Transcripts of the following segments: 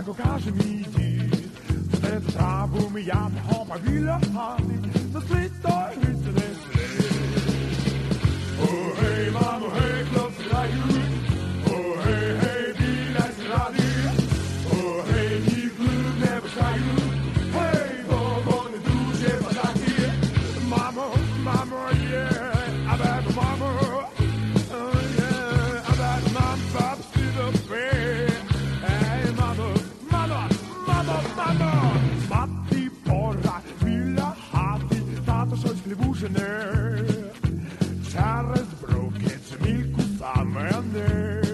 går kanske mitt i. Det tar på mig att ha mig vilja ha dig. Så sliter huset är slätt. Oh hey mamma, hey klart för dig ut. Oh hey hey bilens radio. Oh hey ni glöm never say you. Hey vad gonna du köpa dig. Mamma, mamma yeah. About mamma. Oh yeah. About mamma to the bed. Hey mamma, mamma, mamma, mamma. Matti bara vilja ha dig. Tata så skulle bussen ner. Charles Brockets Milko Samene.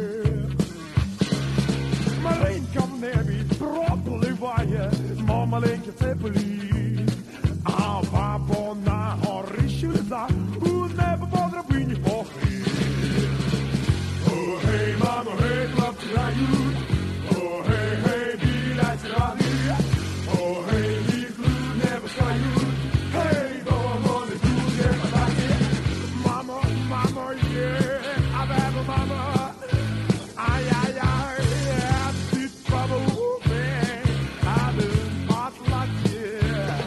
Malenka ner vid Broccoli-vaje. Mamma lenka Zeppelin. Papona har ryschulza. Hon är på badra byn i Bochi. Oh hey mamma, hey klart till dig ut. Oh hey hey bilens radio. Oh hey ni glöm never ska ut. Hey då måste du hjälpa dig. Mamma, mamma yeah. Abba mamma. Aj aj aj. Ditt babbo ben. Hade matlat yeah.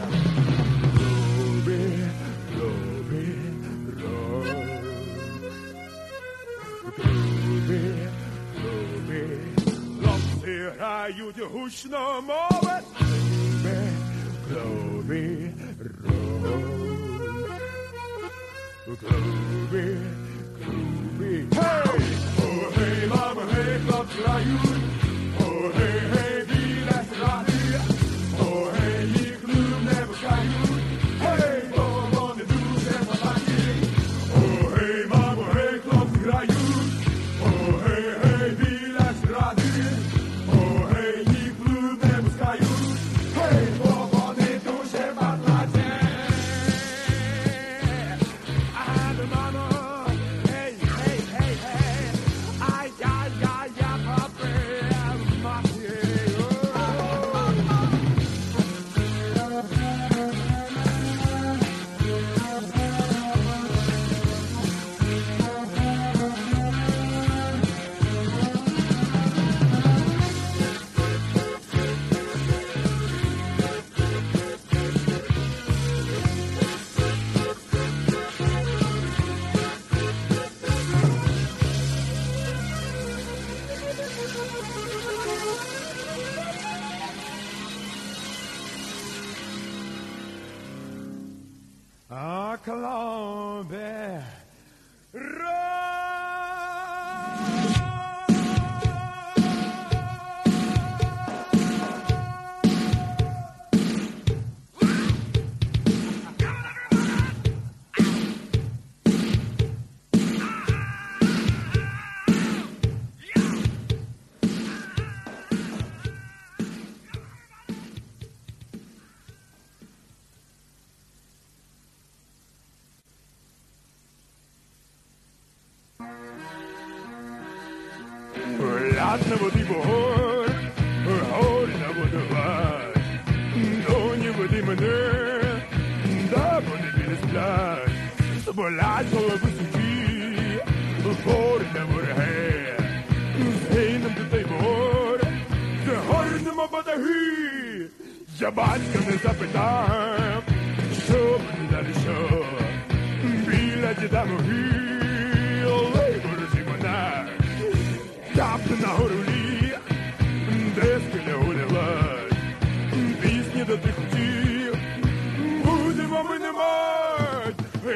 Ut i husna mavet. Globe, globe, globe. Hey! Oh hey mamma, hey klart till dig ut. Oh hey hey bilens radio. Oh hey ni glöm never ska ut. Hey vad måste du köpa dig. Oh hey mamma, hey klart till dig ut. Oh hey hey bilens radio. Oh hey ni glöm never ska ut. Hey vad måste du köpa dig. Hade mamma. Hey hey hey hey. Aj aj aj aj pappa. Matti. Colombe. Ладно, вот и бор, хорна вот var, донь вот и мне, да вот и бесплат, соболать соловушки, хорна вот है, сейном ты тай бор, да хорна мо бадахи, жабанка не запитам, что мне дали что, била деда мухи, лейбор зимона. Captain Auruli, Deskele Ulevad, Песни до ты хути, будем вам и не мать,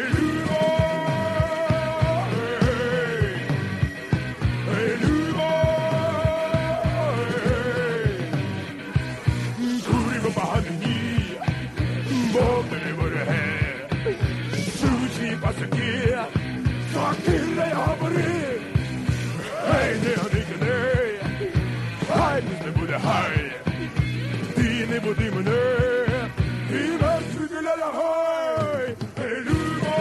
Куриба Бахадни, Бобри Бурhe, Сучи Пасаки, Сакиле Абри. Hey, Hej, det borde hej. Dine borde mene. Dine skulle lade hej. Hey, Luba.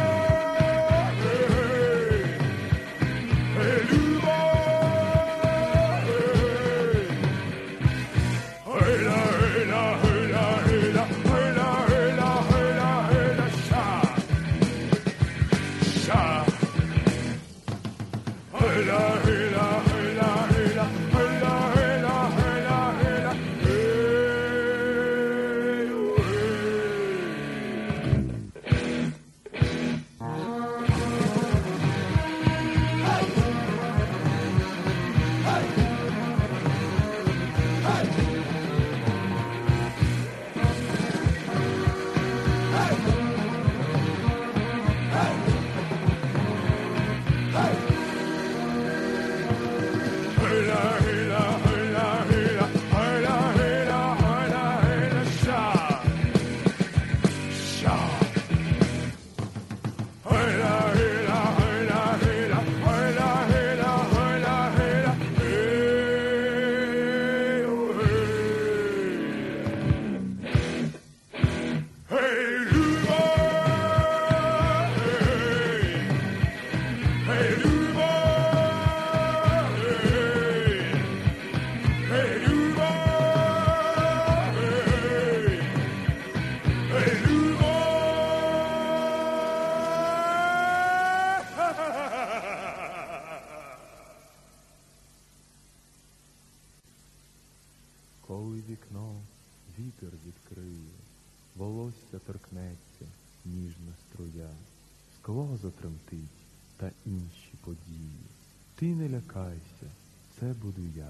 Hey, Luba. Hey, la, hey, la, hey, la, hey, la, hey, la, hey, la, hey, la, hey, la, sha. Sha. Hey, la, hey, la, hey, la, hey, la, hey, la, hey, la, hey, la, hey. вітер відкриє, волосся торкнеться, ніжна струя, скло затремтить та інші події. Ти не лякайся, це буду я.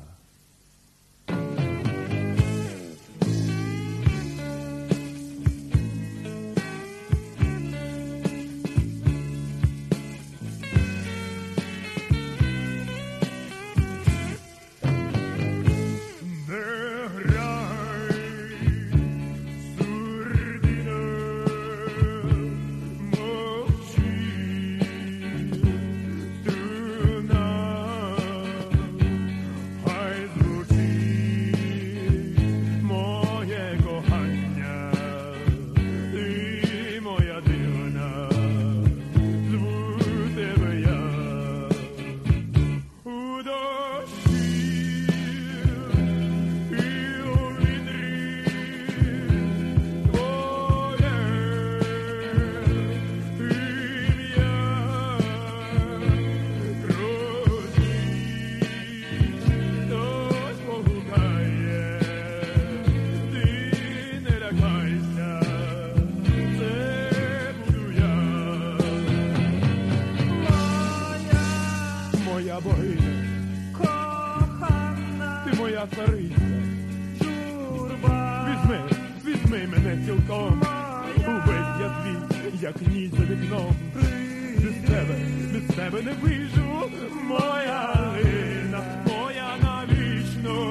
Візьми мене цілком, увесь я твій, як ніч за вікном. Без тебе не виживу, моя Лина, моя навічно.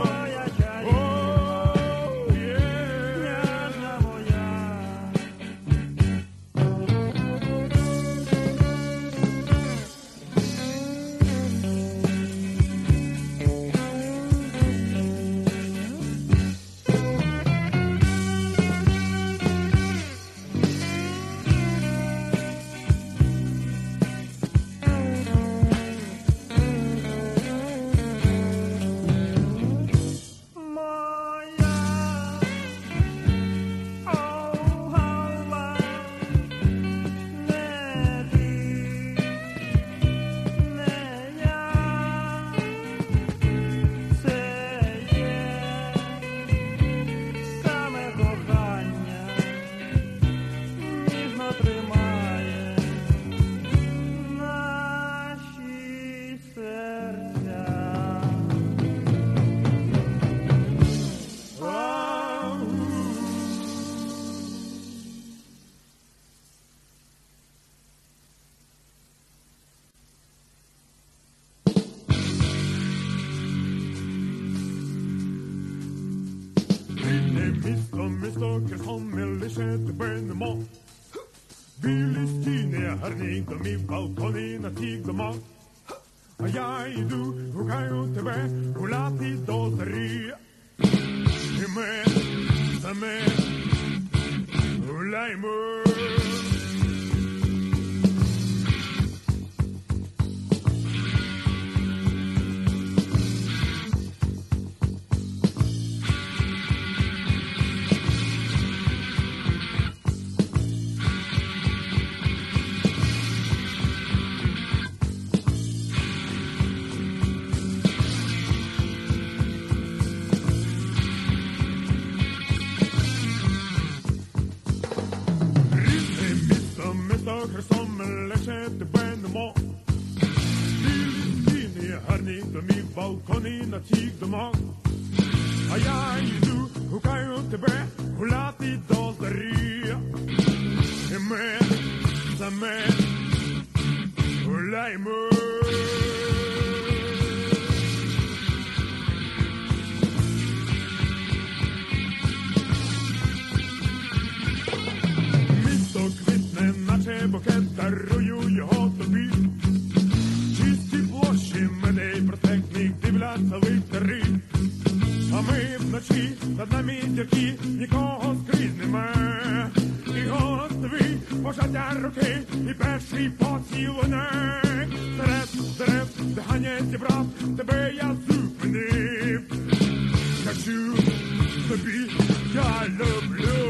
Місто, красом ми лише тебе нема. Білі стіни, гарні домів, балкони на тих домах. А я йду, гукаю тебе, гуляти до зарі. І ми саме гуляємо. Херсон лише тебе нема. Білі стіни, гарні домів, балкони на тих домах. А я йду, гукаю тебе, гуляти до зарі. І ми саме гуляємо. Букет дарую його тобі. Чисті площі мене протектних дивляться литери. А ми вночі над нами зірки, нікого скрізь нема. І голос твій, пожаття руки, і перший поцілунок. Серед дерев, де ганя зібрав, тебе я зупинив. Хочу тобі, я люблю.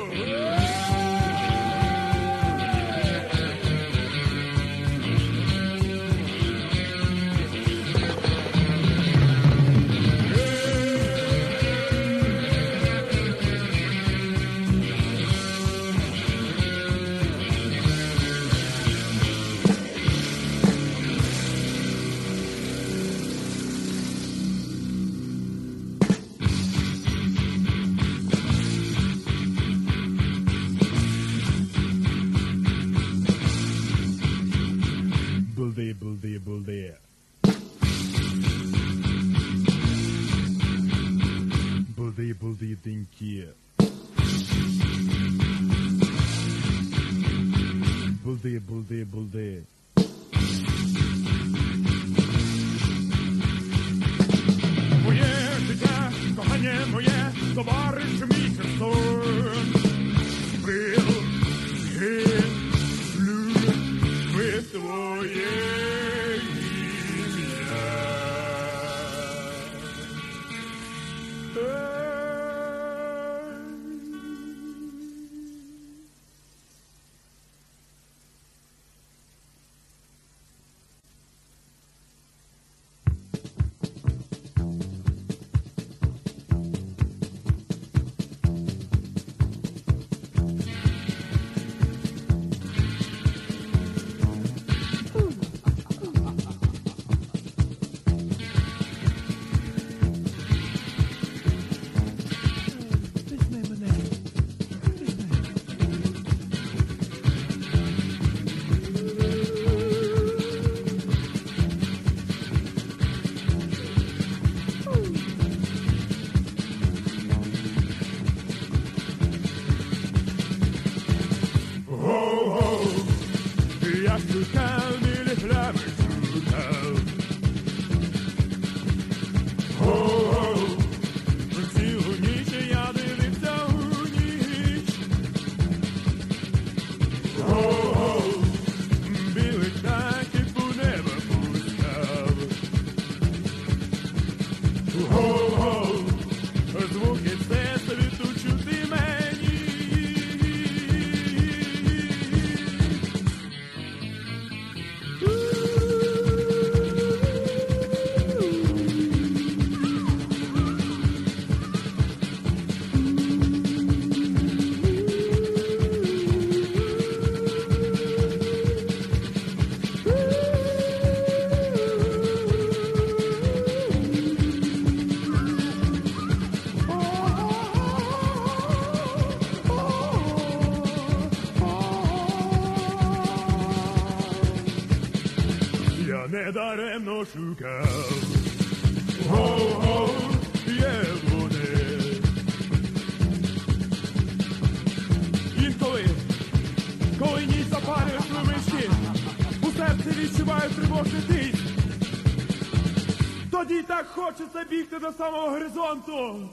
Булди, булди, булди. Моє життя, кохання моє, товариш мій Херсон. Збив, люблю, ми твоє ім'я. Недаремно шукав, є вони. Інколи, коли ніч запалює слимички, у серці відчуваю тривожний тиск. Тоді так хочеться бігти до самого горизонту.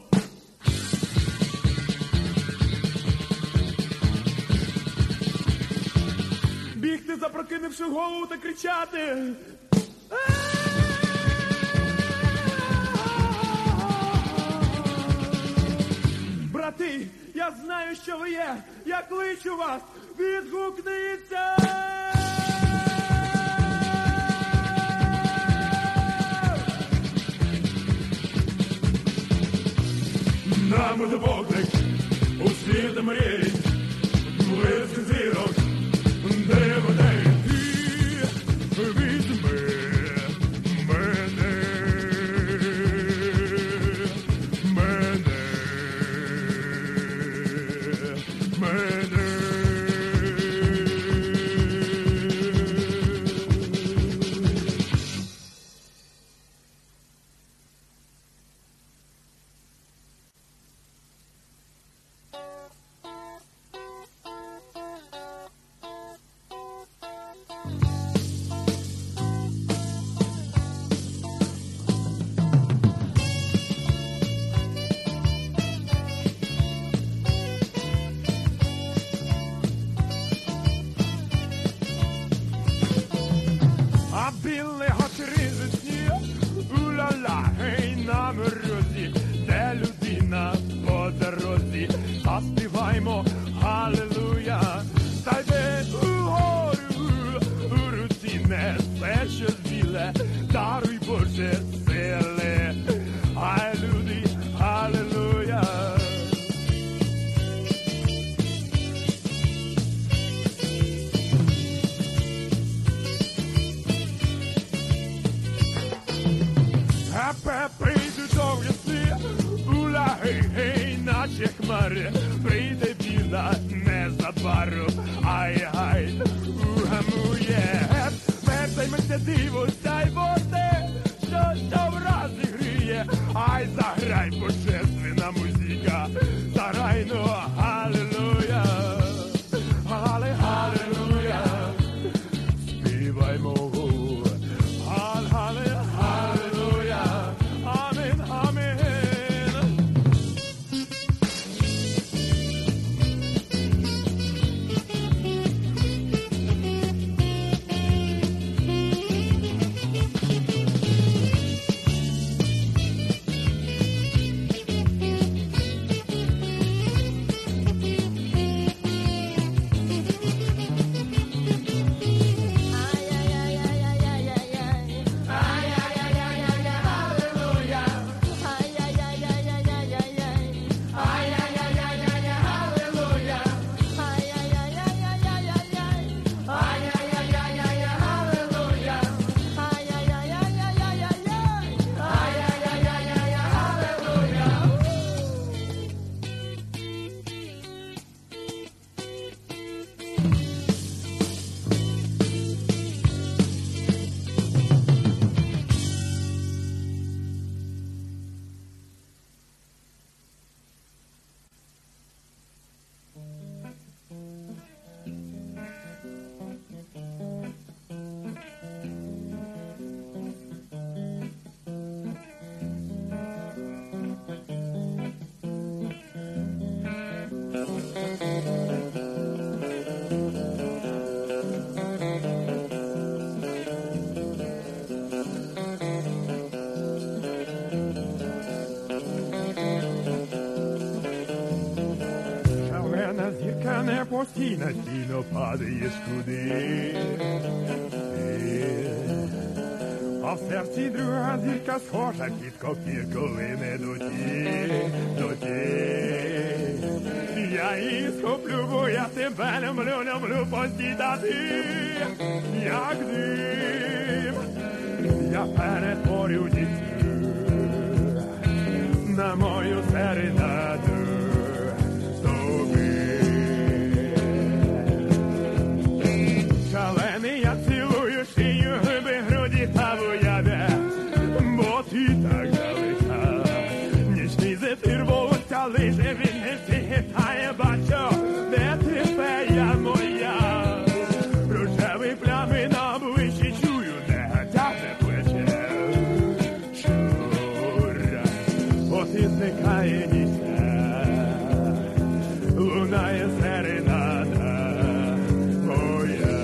Бігти, запрокинувши голову та кричати. Брати, я знаю, що ви є. Я кличу вас. Відгукніться! Нам буде вогник у світ мрій, близько зірок, де вода йти, візьми мене, мене. Заспіваймо Алілуя, та йде угору, у руці несе щось біле, даруй Боже сили, ай люди, Алілуя. Прийдуть довгі сни, ула, гей, гей, наче хмари, зірка не постійно падаєш туди. А в серці друга зірка схожа під копірку лине до ті. Я її схоплю, бо я тебе люблю постійно ти, як дим. Я перетворю дітю на мою серенаду тобі. Шалений я цілую шию, губи, груді та вояде, бо ти так далека. Нічний зефір волосся лиже, він не встигає, бачу, де ти фея моя. Рожеві плями на обличчі чую, де тягне плече. Чура, от і зникає ніця, лунає серенада моя.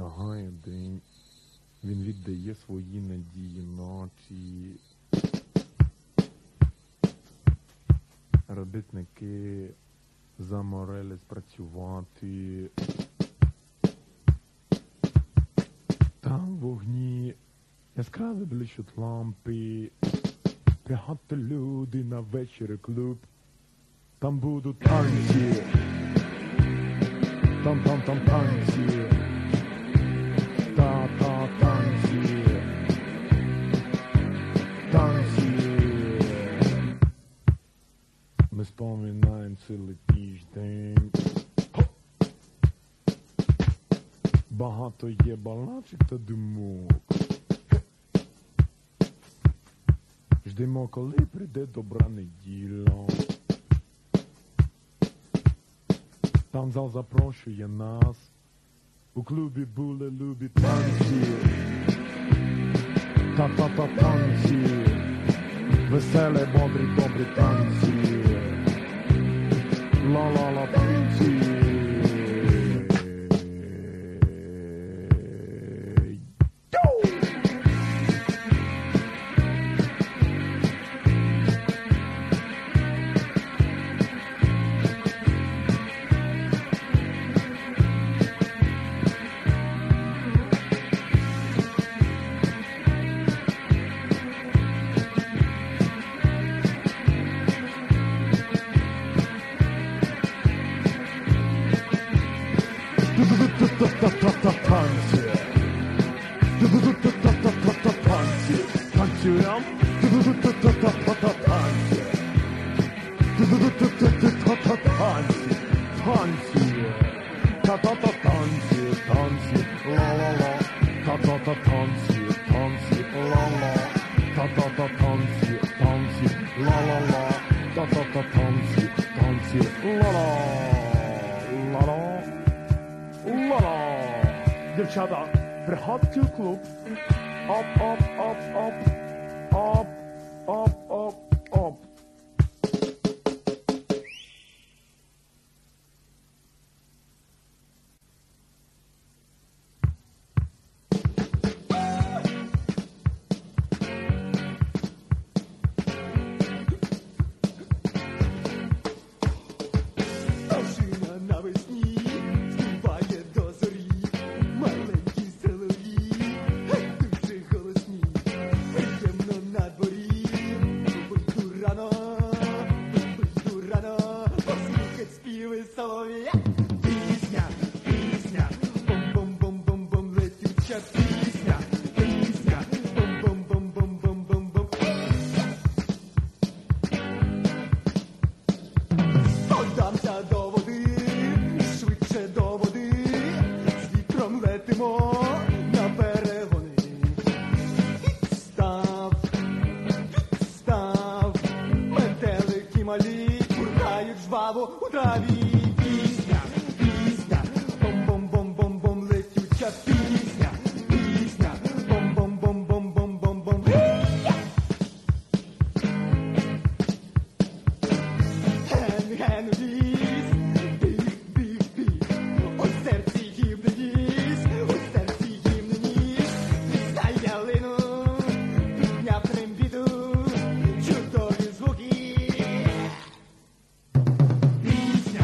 Лягає день, він віддає свої надії ночі. Робітники заморились працювати. Там вогні яскраві блищуть лампи. Приходьте люди на вечір клуб. Там будуть танці. Там танці. Танці. Танці. Ми споминаємо цілий тиждень. Багато є балачок та думок. Ждемо, коли прийде добра неділя. Там зал запрошує нас. У клубі були любі танці. Танці. Веселі, бодрі, добрі танці. Ла-ла-ла танці. Дівчата, приходьте в клуб. Оп, оп, оп, оп. Оп, оп, оп, оп. У траві пісня, пісня, бом-бом-бом-бом-бом, летюча пісня, пісня, бом-бом-бом-бом-бом-бом-бом. Ген-ген у ліс, біг-біг-біг, у серці гімне ніс, у серці гімне ніс, літай ялину, підняв трембіту, чудові звуки. Пісня,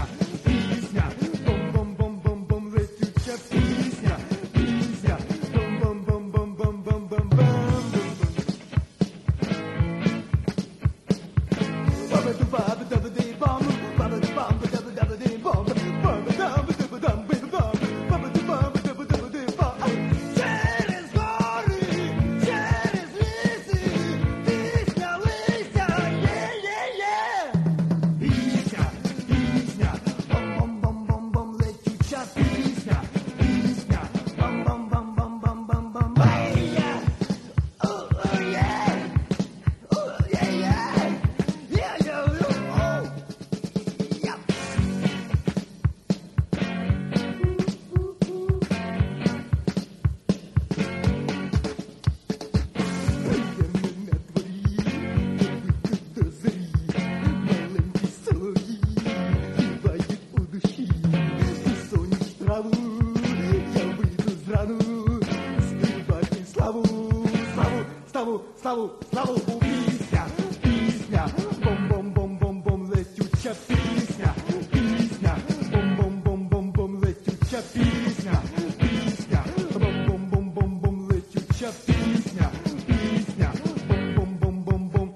славу, пісня, пісня, бом-бом-бом-бом-бом, летюча пісня, пісня, бом-бом-бом-бом-бом, летюча пісня, пісня, бом-бом-бом-бом-бом, летюча пісня, пісня, бом-бом-бом-бом-бом.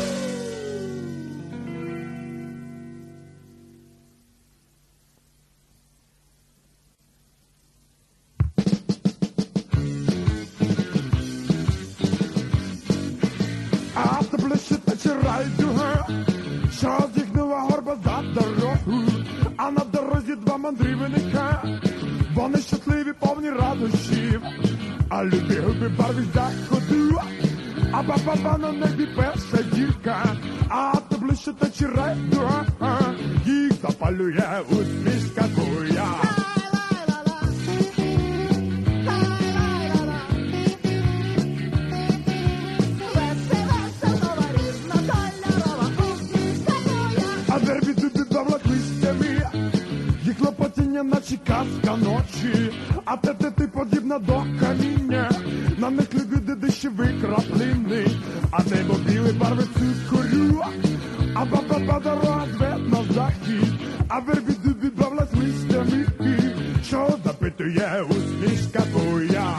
А ти блищите чи райдуга, що зігнула горба за дорогу, а на дорозі два мандрівника, вони щасливі, повні радощів, а любі губи барві заходу, а ба-ба-ба на небі перша дівка, а ти блищите чи райдуга, їх запалює усмішка твоя. А дербі тобі давлаклистями, їх лопотіння, наче казка ночі, а ти подібна до каміння, на них лягуде дощові краплини, а небо біле барви цукорю, а ба-ба-ба дорога звед на захід, а вербі тобі давлаклистями, що запитує усмішка твоя.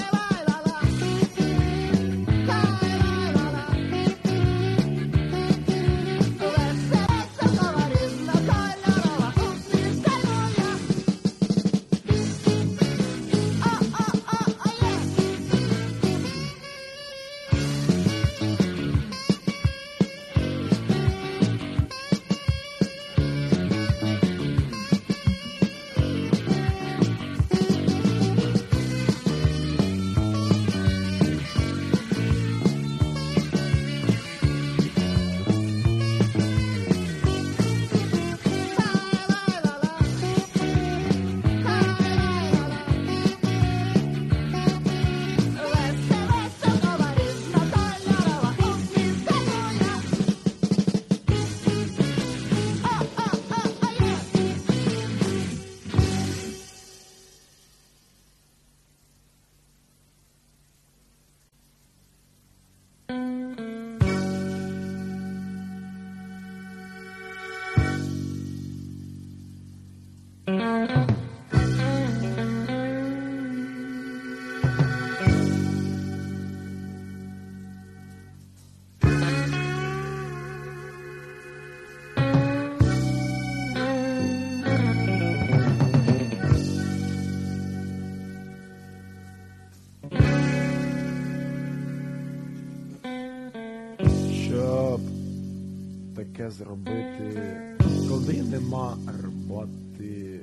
Щоб таке зробити, коли нема роботи,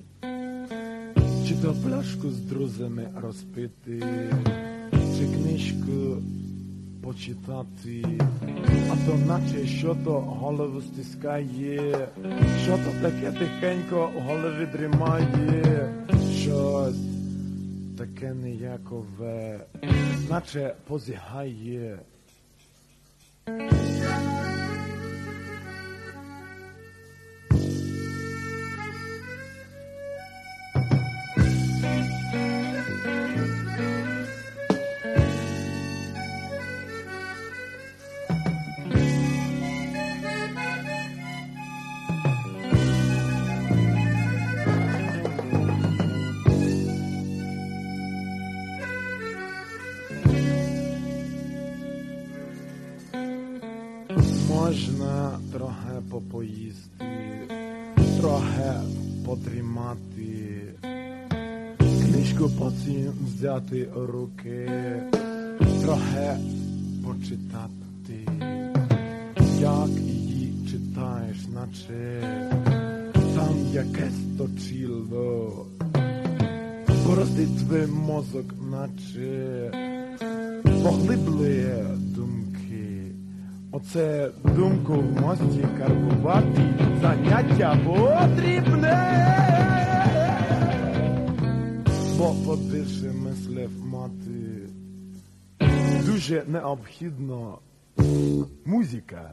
чи то пляшку з друзями розпити, чи книжку почитати, а то наче що то голову стискає, що то таке тихенько в голові дрімає, щось таке ніякове, наче позігає. Можна трохи попоїсти, трохи подрімати, книжку потім взяти у руки, трохи почитати, як її читаєш, наче там якесь точило, бороздить твій мозок, наче поглиблює думки. Оце думку в мозці карбувати заняття потрібне. Бо побільше мислів мати дуже необхідно музика.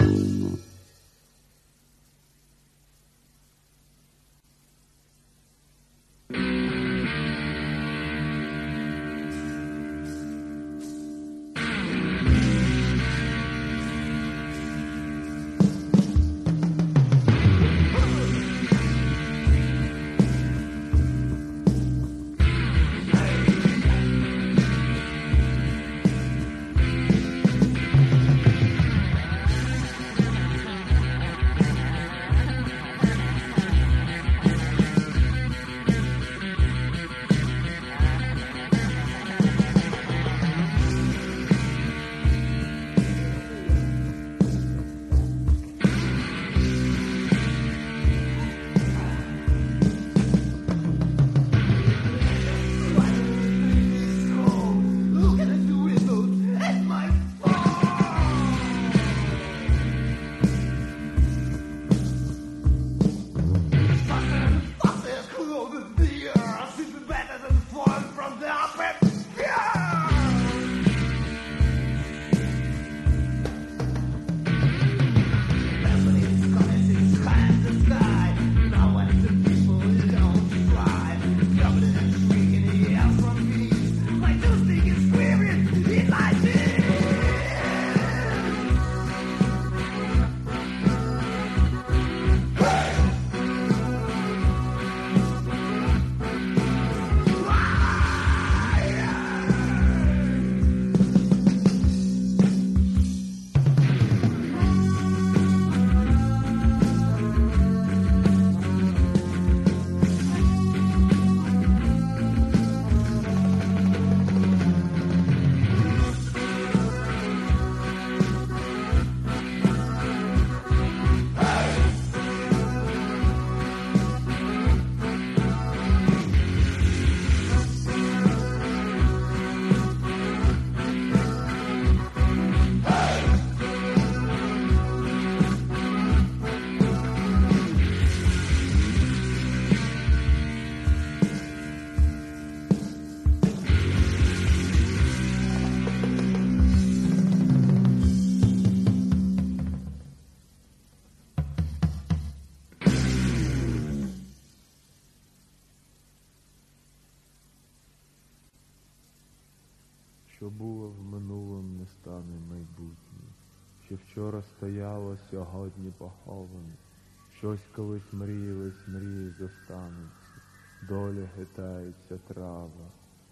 Що було в минулому, не стане майбутнім. Що вчора стояло, сьогодні поховане. Щось колись мріялось, мрії зостанеться. Доля хитається трава,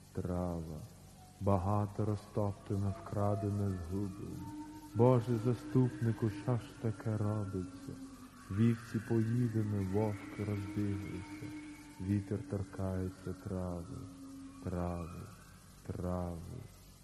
трава. Багато розтоптано, вкрадено, згублено. Боже заступнику, що ж таке робиться? Вівці поїдені, вовки розбіглися. Вітер торкається трави, трави, трави.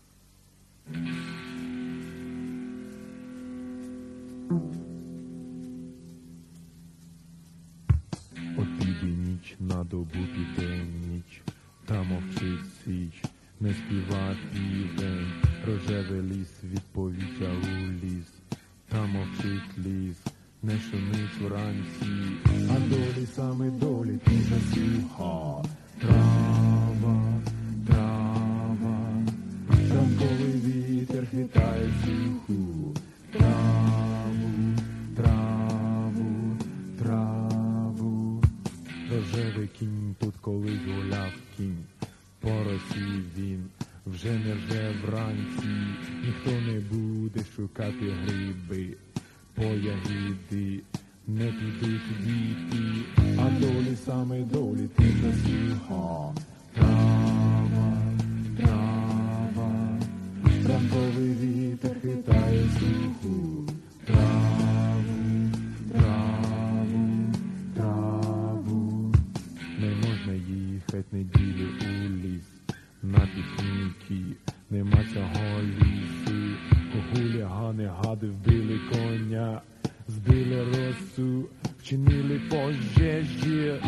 От піде ніч, на добу піде ніч, та мовчить січ, не співа південь, рожевий ліс відповідя у ліс, та мовчить ліс, не шумить вранці, а долі саме долі ти засіха. Трава, трава, ранковий вітер хитає суху, траву, траву, траву. Рожевий кінь тут колись гуляв кінь, по росі він вже не рже вранці, ніхто не буде шукати гриби, по ягіди не підуть діти, а долі саме долі ти засіха. Трава, трава, ранковий вітер хитає суху, траву, траву, траву. Не можна їхать неділю у ліс, на пікніки, нема цього лісу. Хулігани гади вбили коня, збили росу, вчинили пожежі.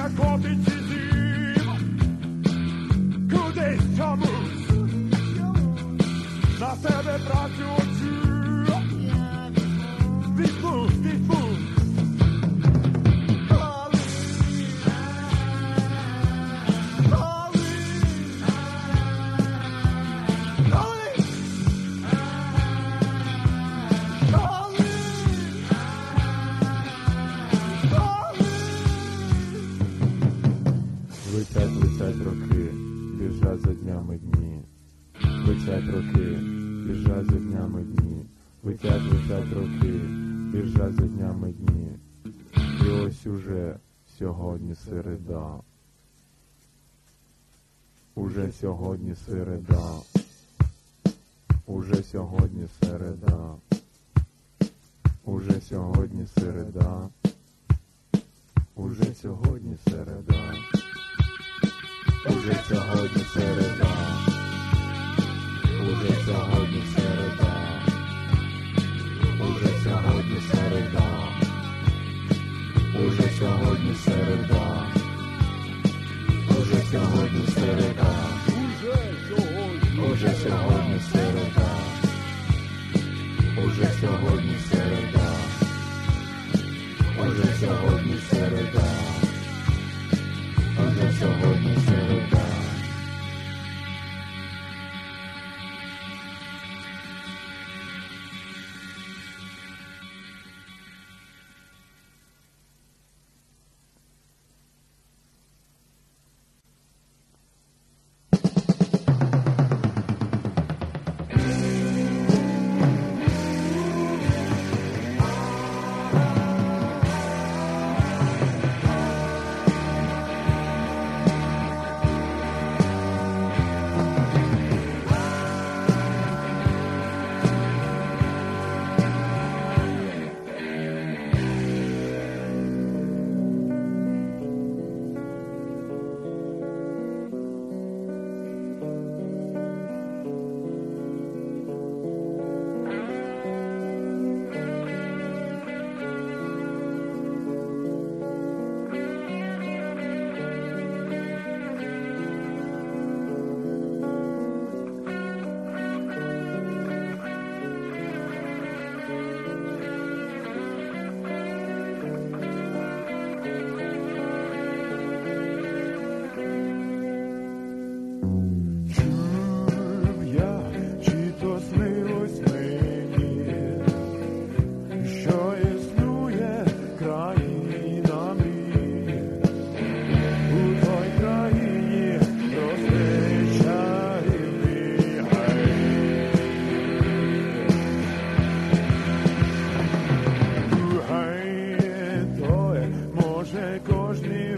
котиться зім, кудись чомусь, на себе працюючи, відпуск, відпуск. Летять роки, біжать за днями дні. Летять роки, біжать за днями дні. Летять роки, біжать за днями дні. І ось уже сьогодні середа. Уже сьогодні середа. Уже сьогодні середа. Уже сьогодні середа. Уже сьогодні середа. Уже сьогодні середа. Уже сьогодні середа. Уже сьогодні середа. Уже сьогодні середа. Уже сьогодні середа. Уже сьогодні середа. Уже сьогодні середа. Уже сьогодні середа. Уже сьогодні середа. Кожний